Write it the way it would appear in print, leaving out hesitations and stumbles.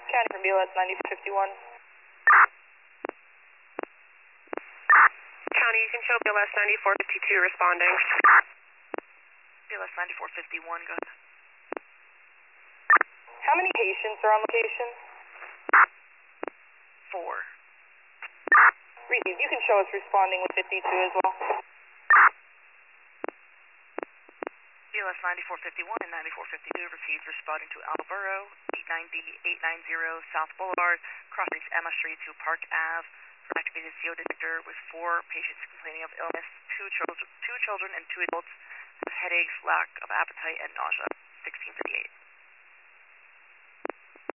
County from BLS 9451. County, you can show BLS 9452 responding. BLS 9451, go ahead. How many patients are on location? 4. Received. You can show us responding with 52 as well. BLS 9451 and 9452 received responding to Alburo, 890 South Boulevard, crossing Emma Street to Park Ave for activated CO detector with 4 patients complaining of illness, 2 children and 2 adults with headaches, lack of appetite, and nausea. 1638.